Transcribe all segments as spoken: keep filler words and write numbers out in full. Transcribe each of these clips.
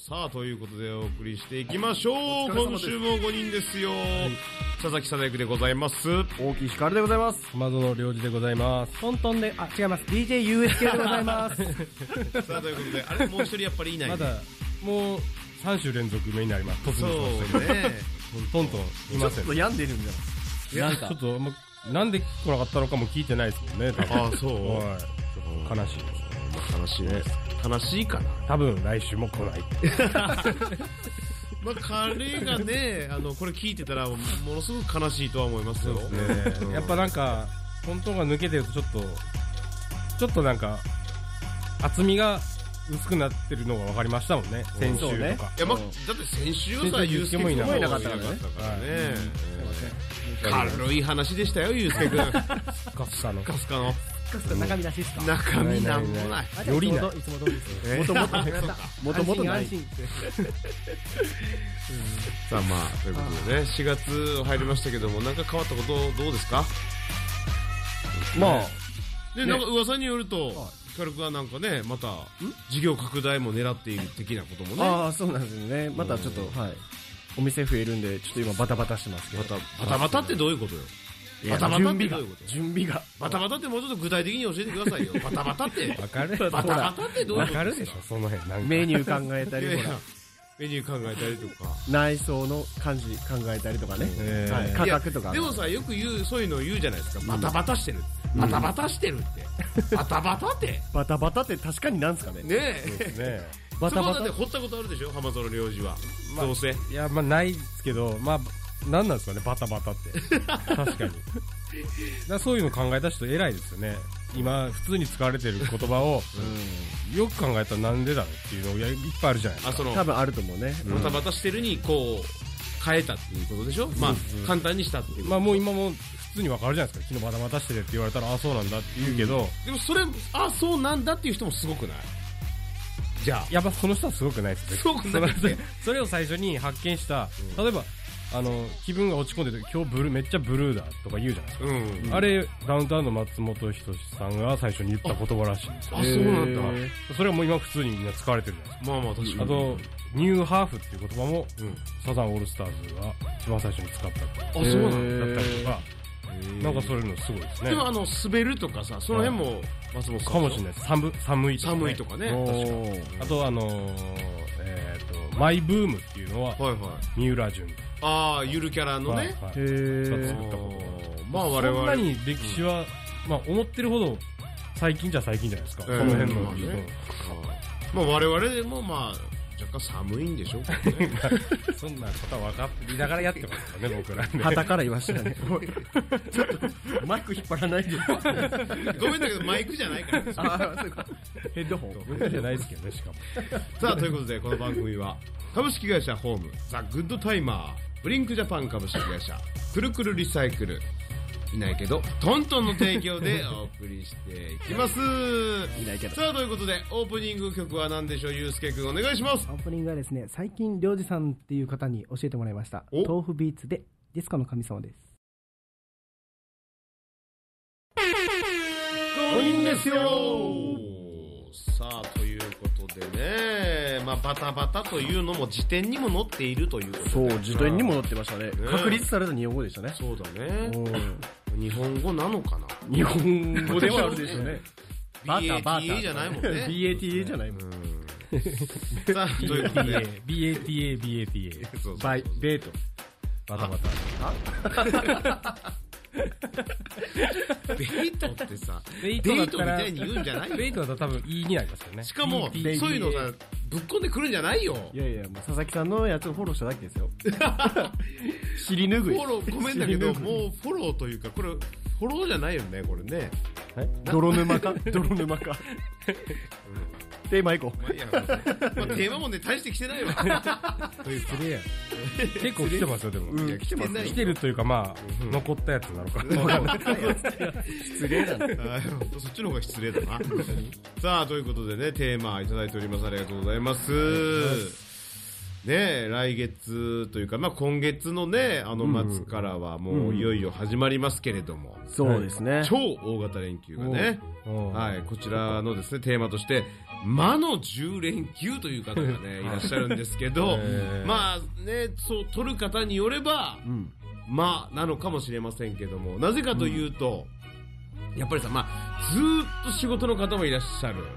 さあということでお送りしていきましょう。今週もごにんですよ、はい、佐々木貞之でございます。 大木ひかるでございます。 浜園良二でございます。 トントンで、あ、違います。ディージェーユーエスケー でございます。 さあということで、あれもう一人やっぱりいない、ね、 まだもうさん週連続目になります。 そうね。 トントンいません。 ちょっと病んでるんじゃない。 なんかちょっともうなんで来なかったのかも聞いてないですもんね。 ああそう。 はい。ちょっと悲しいです。 悲しいね。悲しいかな。 多分来週も来ない。 まあ彼がね、あのこれ聞いてたらものすごく悲しいとは思いますよ。 ね、うん、やっぱなんかトントンが抜けてるとちょっとちょっとなんか厚みが薄くなってるのが分かりましたもんね。先週とか。ね、 いやまあだって先週はさユースケ君もいなかったからね。軽い話でしたよユースケ君。 ガスカの。 ガスカの。 中身なしですか。 中身なんもない。 よりない。いつも通りですよ。 もともともともとない。 さあまあということでね、しがつ入りましたけども、なんか変わったことどうですか。 まあでなんか噂によるとヒカル君はなんかね、また事業拡大も狙っている的なこともね。 ああそうなんですよね。またちょっとはいお店増えるんでちょっと今バタバタしてますけど。 バタバタバタってどういうことよ。バタバタってどういうこと？ 準備がバタバタってもうちょっと具体的に教えてくださいよ。バタバタってわかる？ バタバタってどういうことですか？ わかるでしょその辺。なんかメニュー考えたりほらメニュー考えたりとか内装の感じ考えたりとかね、えーはい、価格とか。 でもさよく言うそういうのを言うじゃないですか。バタバタしてる、うん、バタバタしてるってバタバタってバタバタって確かになんですかね。 ねえねバタバタって掘ったことあるでしょ浜園良二は、まあ、どうせ。 いやまあないですけど、まあ何なんですかねバタバタって確かにだそういうの考えた人偉いですよね。今普通に使われてる言葉を、うん、よく考えたらなんでだろうっていうのがいっぱいあるじゃないですか。 あその多分あると思うね、 うん、バタバタしてるにこう変えたっていうことでしょ、うん、まあ、うん、簡単にしたっていう。 まあもう今も普通に分かるじゃないですか。昨日バタバタしてるって言われたらあそうなんだって言うけど、うん、 でもそれあそうなんだっていう人もすごくない？じゃあやっぱその人はすごくないですね。 すごくないですね。 それを最初に発見した、うん、例えばあの気分が落ち込んでて今日ブルーめっちゃブルーだとか言うじゃないですか、うん、あれダウンタウンの松本人志さんが最初に言った言葉らしいんですよ。 あ、そうなんだ。 それはもう今普通にみんな使われてるじゃないですか。 まあまあ確かに。 あとニューハーフっていう言葉も、うん、サザンオールスターズが一番最初に使ったって。 あ、そうなんだったりとか、なんかそういうのすごいですね。 でもあの滑るとかさ、その辺も松本さんかもしれないです。寒寒いとかね。 寒いとかね。 確かに。あとあのー、えっとマイブームっていうのは、はいはい、三浦淳。 ああ、ゆるキャラのね。はいはい、へー。作ったこと。まあ我々。そんなに歴史は、うん、まあ思ってるほど最近じゃ最近じゃないですか。えー、その辺の。ね、 まあ我々でもまあ若干寒いんでしょうかね。 そんなことは分かりながらやってますからね僕らね。 旗から言わしたね。ちょっとマイク引っ張らないで。 ごめんだけどマイクじゃないから。 ああそうか。ヘッドホン。 僕じゃないですけどねしかも。 さあということでこの番組は株式会社ホームザ・グッドタイマーブリンクジャパン株式会社くるくるリサイクルいないけどトントンの提供でお送りしていきます。 いないけど。 さあということでオープニング曲は何でしょう。ゆうすけくんお願いします。 オープニングはですね、最近りょうじさんっていう方に教えてもらいました。豆腐ビーツでディスコの神様です。 ごにんですよ。さあということでね、まあバタバタというのも辞典にも載っているということで。 そう辞典にも載ってましたね。ね、確立された日本語でしたね。 そうだね。日本語なのかな。 日本語ではあるでしょうね。 バタバタじゃないもんね。 ビーエーティーエー じゃないもん。 さあということでビーエーティーエー ビーエーティーエー そうバイベートバタバタ。 ベイトってさ、 ベイトみたいに言うんじゃないよ。 ベイトだと多分 E になりますよね。 しかもそういうのさぶっこんでくるんじゃないよ。 いやいやもう佐々木さんのやつをフォローしただけですよ。尻拭い。 フォローごめんだけどもうフォローというかこれフォローじゃないよねこれね。 泥沼か泥沼か。テーマいこう。 まあ、テーマもね大して来てないわ。 という失礼や。結構来てますよでも。 うん、来てます。 来てるというかまあ、うん、残ったやつなのか。 失礼だね。 そっちの方が失礼だな。さあということでねテーマいただいております。ありがとうございます。ねえ来月というかまあ今月のねあの末からはもういよいよ始まりますけれども、 そうですね。 超大型連休がね、はいこちらのですねテーマとして魔のじゅう連休という方がね、いらっしゃるんですけど、まあね、そう、取る方によれば、うん、まあ、なのかもしれませんけども、なぜかというと、うん、やっぱりさ、まあ、ずーっと仕事の方もいらっしゃる。はい、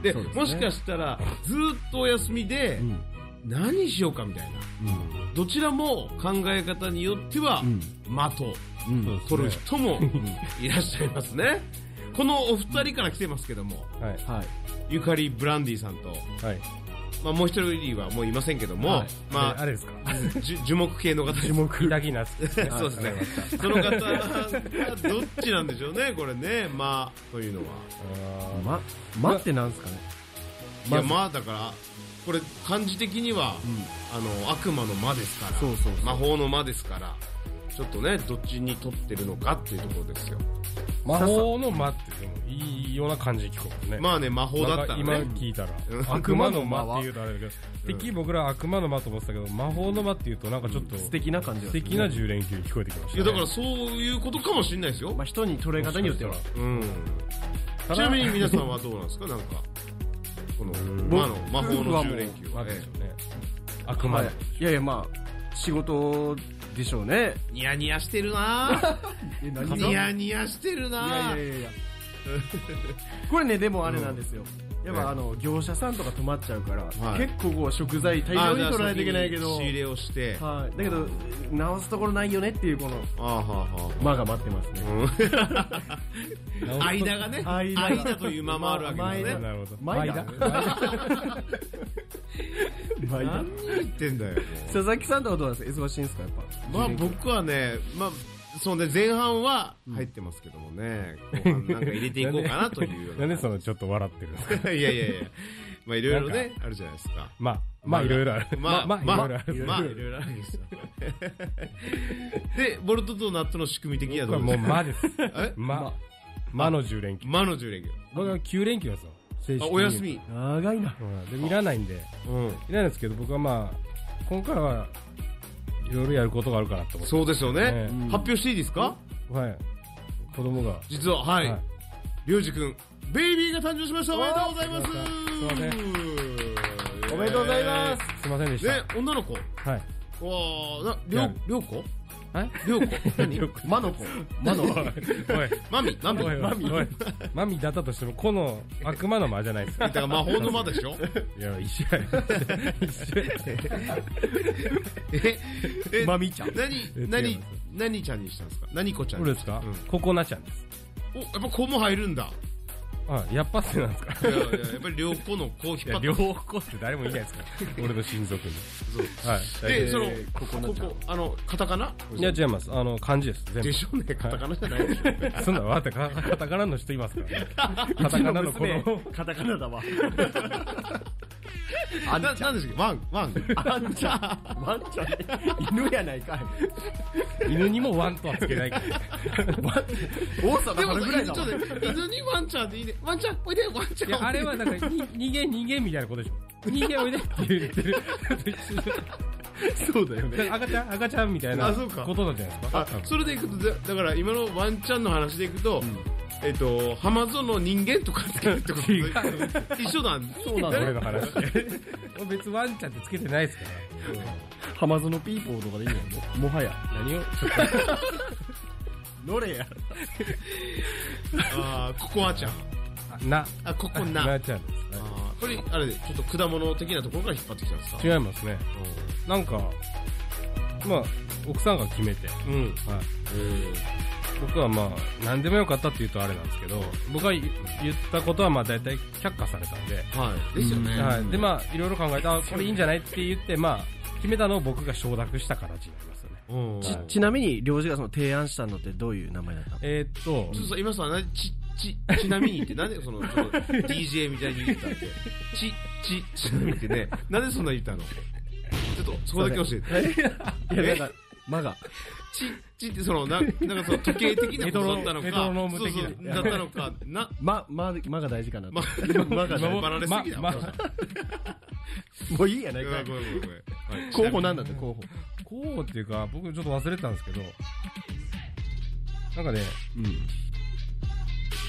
で, で、ね、もしかしたら、ずーっとお休みで、うん、何しようかみたいな。うん、どちらも考え方によっては、うん、的、うん、取る人もいらっしゃいますね。このお二人から来てますけども、はいはい、ゆかりブランディさんと、はい、まあもう一人はもういませんけども、はい、まあ、 あれですか樹木系の方です。 樹木だけなつ。 そうですね。その方はどっちなんでしょうね、これね、まあ、というのは。 ま、まってなんですかね。 いや、まあだから、これ漢字的には、うん、あの、悪魔の魔ですから、そうそうそう、魔法の魔ですから、ちょっとね、どっちに取ってるのかっていうところですよ。 魔法の魔ってでもいいような感じに聞こえるね。 まあね、魔法だったらね。 今聞いたら。悪魔の魔って言うとあれだけど、てっきり僕ら悪魔の魔と思ってたけど、魔法の魔って言うとなんかちょっと、 素敵な感じ、 素敵なじゅう連休に聞こえてきました、 ね。いや、だからそういうことかもしれないですよ。 まあ人に捉え方によっては。うん。 ちなみに皆さんはどうなんですか、なんか。この、魔の、魔法のじゅう連休は。 ですよね。悪魔。 いやいや、まあ、仕事、でしょうね。 ニヤニヤしてるなぁ。ニヤニヤしてるなぁ。いやいやいやいや。 これね、でもあれなんですよ。うん、やっぱあの、業者さんとか止まっちゃうから、はい、結構こう食材大量に取らないといけないけど。 仕入れをして。 はい。だけど、直すところないよねっていうこの、あはは間が待ってますね。うん、間がね。間, 間という間もあるわけですね。 なるほど。 間何言ってんだよ。 佐々木さんとかどうなんですか？忙しいんですかやっぱ。まあ僕はね、まあ、そうね、前半は入ってますけどもね、後半なんか入れていこうかなというような。 なんでそのちょっと笑ってるんですか？ いやいやいや。まあいろいろね、あるじゃないですか。 まあ、まあいろいろある。 まあ、まあ、まあ、まあいろいろあるんですよ。で、ボルトとナットの仕組み的にはどうですか？ もう魔です。え？魔。魔のじゅう連休。 魔のじゅう連休。 僕はきゅう連休ですよ。 あ、お休み。 長いな。 うん。で、いらないんで。うん。いらないんですけど、僕はまあ、今回はいろいろやることがあるかなと思って。 そうですよね。発表していいですか？ はい。子供が。 実は、はい。りょうじくん、ベイビーが誕生しました。おめでとうございます。すいません。 おめでとうございます。 すいませんでした。 ね、女の子。 はい。 わー、な、りょう、りょうこ？えりょうこ？何？ 魔の子。魔の子。おい。 マミ、マミ、 マミ。マミだったとしても、この悪魔の魔じゃないですか。 だから魔法の魔でしょ？ いや、一緒や。一緒や。 え、え、 マミちゃん。 何、何、何ちゃんにしたんですか？何子ちゃん。 これですか？ココナちゃんです。 お、やっぱ子も入るんだ。 あ、やっぱってなんですか？ いやいや、やっぱり両子の子を引っ張って。 両子って誰もいないですか？俺の親族に。 そう。はい。で、その、ここ、ここ、あの、カタカナ？ いや、違います。あの、漢字です。全部。 でしょうね、カタカナじゃないでしょ。 そんな、わかった、カタカナの人いますからね。カタカナの子の。 カタカナだわ。 あ、な、なんですか？ワン、ワン。 あんちゃん。ワンちゃん。犬やないかい。 犬にもワンとはつけないから。 王様春ぐらいだわ。犬にワンちゃんでいいね。ワンちゃん、おいで、ワンちゃん。 いや、あれはなんか、逃げ、逃げみたいなことでしょ。逃げおいでって言ってる。 そうだよね。 赤ちゃん、赤ちゃんみたいなことなんじゃないですか。 あ、それでいくと、だから今のワンちゃんの話でいくと、えっと、ハマゾンの人間とかつけるってこと一緒なんそうなの俺の話。別にワンちゃんってつけてないですから。 ハマゾンのピーポーとかでいいのよ。もはや。 何を乗れや。 あー、ココアちゃん。な。 あ、ココナ。 なちゃんです。 あこれ、あれ、ちょっと果物的なところから引っ張ってきたんですか？ 違いますね。なんか、まあ、奥さんが決めて。うん。はい。僕はまあ、何でもよかったって言うとあれなんですけど、僕が言ったことはまあ大体却下されたんで。 はい。ですよね。 はい。でまあ、いろいろ考えて、あ、これいいんじゃないって言って、まあ、決めたのを僕が承諾した形になりますよね。ち、ちなみに、領事がその提案したのってどういう名前だったの？ えーっと、 そうそう、今さ、ち、ち、ちなみにって、なんでその、その ディージェー みたいに言ったって。ち、ち、ちなみにってね、なんでそんな言ったの？ちょっと、そこだけ教えて。 いや、なんか、間が。 ち、ちってその、な、なんかその時計的なことだったのか、 メトロノーム的な。 そうそうだったのか、な、 ま、ま、まが大事かな。 ま、まがバラれすぎだ。 もういいやないか。 ごめんごめんごめん。 候補なんだって、候補。 候補っていうか、僕ちょっと忘れてたんですけど、なんかね、うん。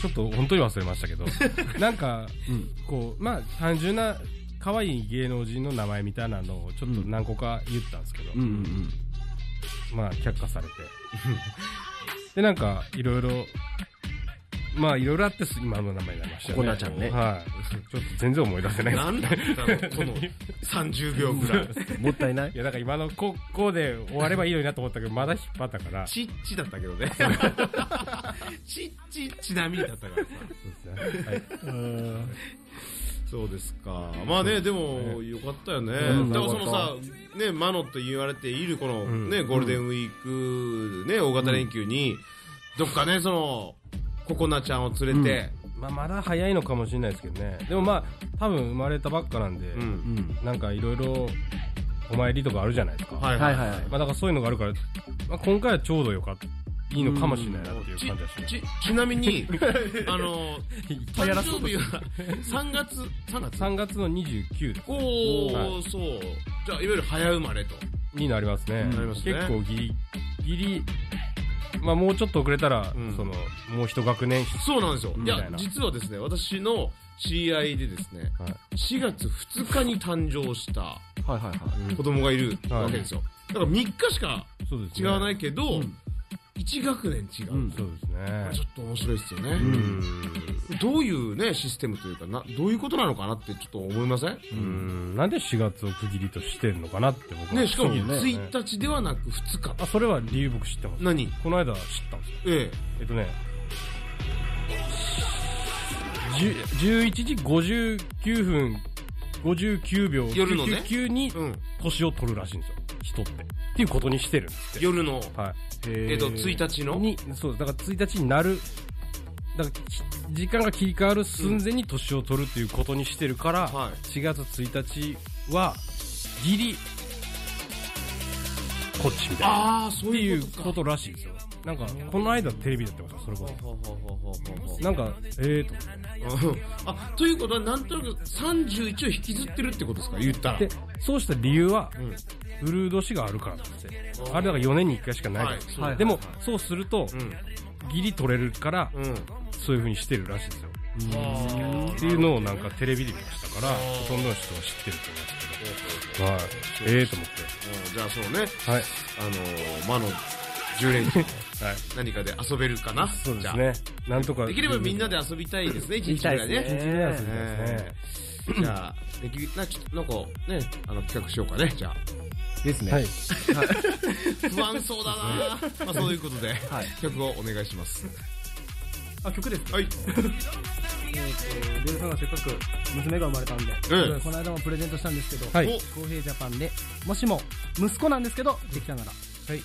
ちょっと本当に忘れましたけど、なんか、こう、まあ、単純な可愛い芸能人の名前みたいなのをちょっと何個か言ったんですけど、うんうんうん、まあ、却下されて。で、なんか、いろいろ、まあ、いろいろあって今の名前になりましたね。 ココナちゃんね。 はい。ちょっと全然思い出せない。 なんだったのこのさんじゅうびょうぐらい。 もったいない。 いや、だから今のここで終わればいいのになと思ったけど、まだ引っ張ったから。 ちっちだったけどね。ちっちちなみにだったからさ。そうですね。はい。そうですか。まあね、でも、よかったよね。だからそのさ、ね、マノと言われているこのね、ゴールデンウィーク、ね、大型連休に、どっかね、その、ココナちゃんを連れて、 うん、まあまだ早いのかもしれないですけどね。でもまあ多分生まれたばっかなんで、うん、なんかいろいろお参りとかあるじゃないですか。 はいはいはい。 まあだからそういうのがあるから、まあ、今回はちょうどよかった。いいのかもしれないなっていう感じはします。 ち、ち、ちなみに、あの、誕生日はさんがつ、さんがつ ? さんがつのにじゅうくです。 おー、はい、そう。じゃあ、いわゆる早生まれと。 になりますね。 なりますね。 結構ギリ、ギリ、まあもうちょっと遅れたら、うん、その、もう一学年。 そうなんですよ。いや、実はですね、私の知り合いでですね、はい、しがつふつかに誕生した子供がいるわけですよ。だからみっかしか違わないけど、いち学年違う、うん、 そうですね。 ちょっと面白いですよね。うん、どういうね、システムというかな、どういうことなのかなってちょっと思いません？ うん。なんでしがつを区切りとしてるのかなって僕は。 ね、しかもついたちではなくふつか。 あ、それは理由僕知ってます。 何？ この間知ったんですよ。 ええ。 えっとね、じゅういちじごじゅうきゅうふんごじゅうきゅうびょう夜のね急に年を取るらしいんですよ。人って。っていうことにしてるんですって。 夜の。 はい。 えっと、ついたちのに、そうです。だからついたちになる、だから時間が切り替わる寸前に年を取るっていうことにしてるから、うん、はい、しがつついたちは、ギリ、こっちみたいな。 ああ、そういうことか。 っていうことらしいですよ。なんか、この間テレビでやってました、それこそ。なんか、ええーと。 あ、ということは、なんとなくさんじゅういちを引きずってるってことですか、言ったら。で、 そうした理由は、うん、ウルード氏があるからなんですよ。あれだからよねんにいっかいしかないからです、はい、でも、そうすると、うん、ギリ取れるから、うん、そういう風にしてるらしいですよ。っていうのをなんかテレビで見ましたから、ほとんどの人は知ってると思いますけど。はい。ええーと思って。 じゃあそうね。 はい。 あのー、魔のじゅう連休。はい。何かで遊べるかな。 そうですね。なんとか。 できればみんなで遊びたいですね、一日ぐらいね。 一日ぐらい遊びたいですね。 じゃあ、できる、な、ちょっと、なんか、ね、あの、企画しようかね、じゃあ。 ですね。 はい。 不安そうだなまあそういうことで、はい、曲をお願いします。 あ、曲ですか？ はい。 えっと、リュウさんがせっかく娘が生まれたんで、うん、この間もプレゼントしたんですけど、はい。公平ジャパンで、もしも息子なんですけど、できたなら。はい。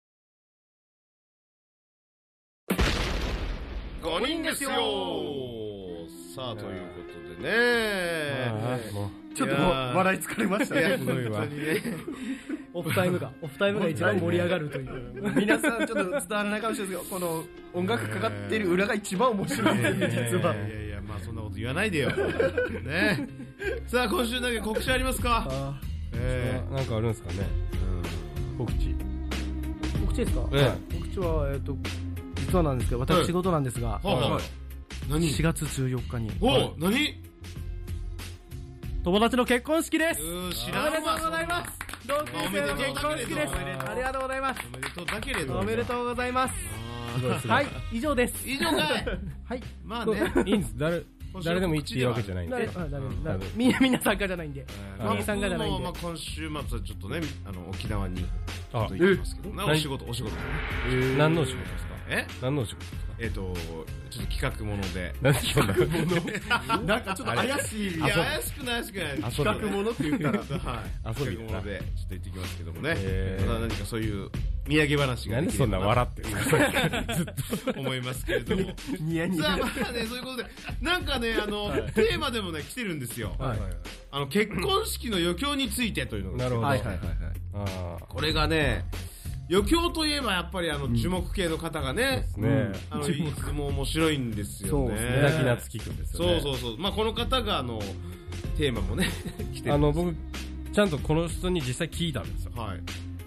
ごにんですよさあ、ということでね、 ちょっと笑い疲れましたね。 すごいわ。 オフタイムが、オフタイムが一番盛り上がるという。皆さんちょっと伝わらないかもしれないですけど、この音楽かかってる裏が一番面白いです、実は。 いやいや、まあそんなこと言わないでよ。ね。さあ、今週だけ告知ありますか？ えー、なんかあるんですかね。告知。 告知ですか？告知は、えっと、実はなんですけど、私仕事なんですが、 何？ しがつじゅうよっかに。 お、何？ 友達の結婚式です。 知らんわ。 おめでとうございます。同級生の結婚式です。ありがとうございます。 おめでとうだけれど。 おめでとうございます。はい、以上です。 以上かい。 はい。 まあね。いいんです。誰、誰でもいいっていうわけじゃないんで。 みんな、みんな参加じゃないんで。みんな参加じゃないんで。 まあ今週末はちょっとね、あの、沖縄に行きますけど。お仕事、お仕事。 何のお仕事ですか？ え？ 何のお仕事ですか？ えっと、ちょっと企画もので。 何企画ものなんかちょっと怪しい。 いや、怪しくない怪しくない。 企画ものって言ったら。はい。 企画もので、ちょっと行ってきますけどもね。また何かそういう土産話が。 なんでそんな笑ってるんですか？ ずっと思いますけれども。 ニヤニヤ。 さあ、まあね、そういうことで、なんかね、あの、テーマでもね、来てるんですよ。はい。あの、結婚式の余興についてというのが。 なるほど。はいはいはいはい。これがね、余興といえばやっぱりあの樹木系の方がね、 うん、 あのいつも面白いんですよね。 そうですね。なつきくんですよね。 そうそうそう。まあこの方があのテーマもね来てるんです。 あの僕ちゃんとこの人に実際聞いたんですよ。 はい。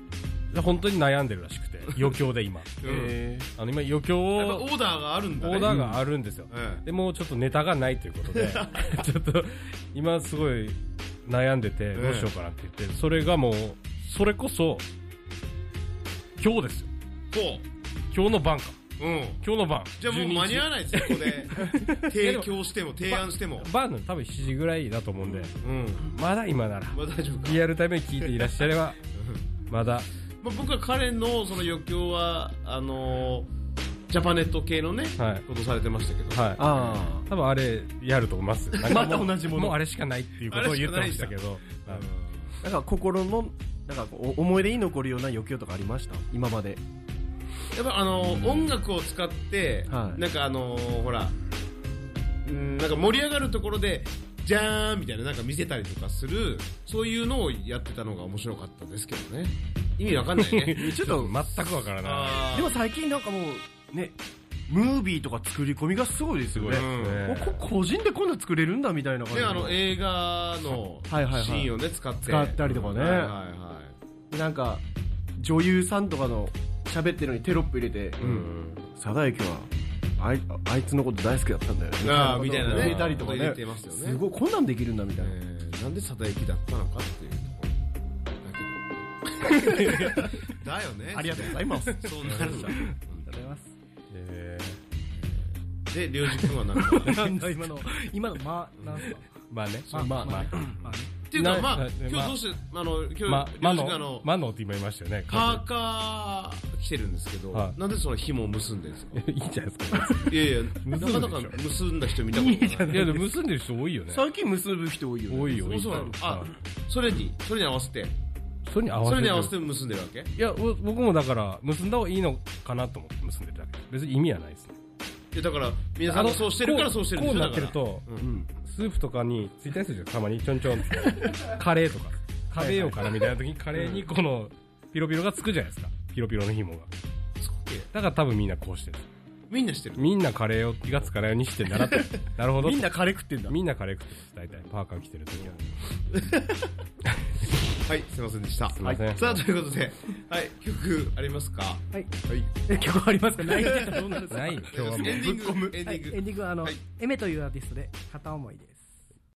本当に悩んでるらしくて、余興で今。 えー、あの今余興を、 オーダーがあるんだね。 オーダーがあるんですよ。 うん、 でもうちょっとネタがないということで、ちょっと今すごい悩んでて、どうしようかなって言って、それがもう、それこそ、今日ですよ。 そう。 今日の晩か。 うん。 今日の晩。 じゃあもう間に合わないですよ、ここで。提供しても、提案しても。 晩の多分しちじぐらいだと思うんで、 うん。 まだ今なら。 まだ大丈夫か。 リアルタイムに聞いていらっしゃれば、まだ。 まあ、僕は彼のその余興は、あのー、ジャパネット系のね、はい、ことされてましたけど。 はい。ああ。多分あれ、やると思います。 また同じもの。 もうあれしかないっていうことを言ってましたけど。 なんか心の、なんか思い出に残るような余興とかありました今まで。 やっぱあのー、音楽を使って、はい、なんかあのー、ほら、んなんか盛り上がるところで、じゃーんみたいななんか見せたりとかする、そういうのをやってたのが面白かったですけどね。意味わかんないね。 ちょっと全くわからない。 でも最近なんかもう、ね、ムービーとか作り込みがすごいですよね。うん、こ個人でこんな作れるんだみたいな感じで。 ね、あの映画のシーンをね、使って。 使ったりとかね。はいはいはい。なんか、女優さんとかの喋ってるのにテロップ入れて、うん、佐田幸は、あい、あいつのこと大好きだったんだよね。 ああ、みたいなね。 入れたりとかね。 てますよね。 すごい、こんなんできるんだみたいな。 えー、なんで佐田幸だったのかっていうところだけど。だよね。 ありがとうございます。 そうなるんだ。ありがとうございます。 えー、で、りょうじくんはなんか。 なんだ今の、今の、まあ、なんすか。 まあね。 まあまあまあ。 っていうか、まあ、今日どうして、あの、今日、 ま、まの、まのって今言いましたよね。 パーカー着てるんですけど、はい、なんでその紐を結んでるんですかいいじゃないですか。 いやいや、なかなか結んだ人見たことない。いや、でも結んでる人多いよね。 最近結ぶ人多いよね。 多いよ、多い。 そうなの。あ、それに、それに合わせて。 それに合わせて。 それに合わせて結んでるわけ？ いや、僕もだから、結んだ方がいいのかなと思って結んでるだけ。別に意味はないですね。 いや、だから、皆さんがそうしてるからそうしてるんですよ。 こうなってると、スープとかについたやつじゃん、たまにちょんちょん。カレーとか。食べようかなみたいな時にカレーにこのピロピロがつくじゃないですか。ピロピロの紐が。だから多分みんなこうしてる。 みんなしてる。 みんなカレーを気がつかないようにしてんだなって。なるほど。 みんなカレー食ってんだ。 みんなカレー食ってます。大体。パーカー着てる時は。 はい、すいませんでした。 すいません。 さあ、ということで、はい、曲ありますか？はい。はい。え、曲ありますか？ないって言ったらどうなるんですか？ ない。今日はもう。 エンディング。エンディング。 エンディングはあの、エメというアーティストで、片思いです。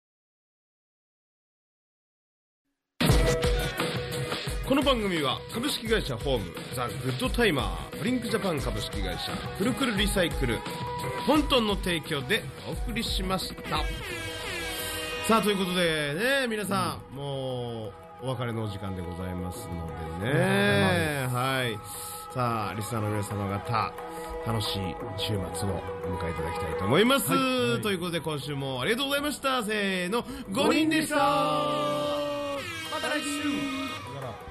この番組は株式会社ホームザ・グッドタイマーブリンクジャパン株式会社くるくるリサイクル本トンの提供でお送りしました。さあということでね皆さん、うん、もうお別れのお時間でございますのでね、うん、はいさあリスナーの皆様方楽しい週末をお迎えいただきたいと思います、はいはい、ということで今週もありがとうございました。せーのごにんでした。また来週。